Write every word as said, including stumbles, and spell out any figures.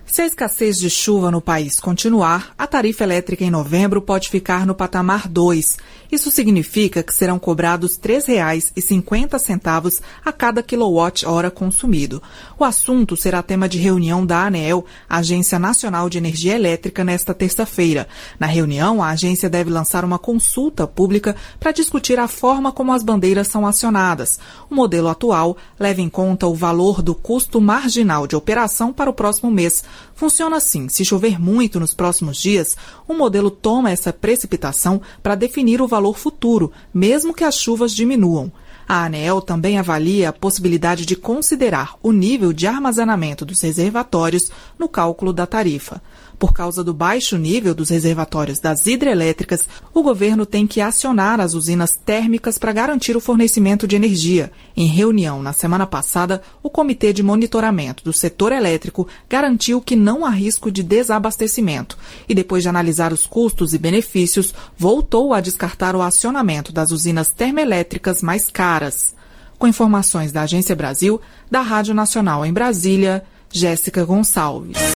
Se a escassez de chuva no país continuar, a tarifa elétrica em novembro pode ficar no patamar dois. Isso significa que serão cobrados três reais e cinquenta centavos a cada quilowatt-hora consumido. O assunto será tema de reunião da ANEEL, Agência Nacional de Energia Elétrica, nesta terça-feira. Na reunião, a agência deve lançar uma consulta pública para discutir a forma como as bandeiras são acionadas. O modelo atual leva em conta o valor do custo marginal de operação para o próximo mês. Funciona assim: se chover muito nos próximos dias, o modelo toma essa precipitação para definir o valor futuro, mesmo que as chuvas diminuam. A ANEEL também avalia a possibilidade de considerar o nível de armazenamento dos reservatórios no cálculo da tarifa. Por causa do baixo nível dos reservatórios das hidrelétricas, o governo tem que acionar as usinas térmicas para garantir o fornecimento de energia. Em reunião na semana passada, o Comitê de Monitoramento do Setor Elétrico garantiu que não há risco de desabastecimento e, depois de analisar os custos e benefícios, voltou a descartar o acionamento das usinas termoelétricas mais caras. Com informações da Agência Brasil, da Rádio Nacional em Brasília, Jéssica Gonçalves.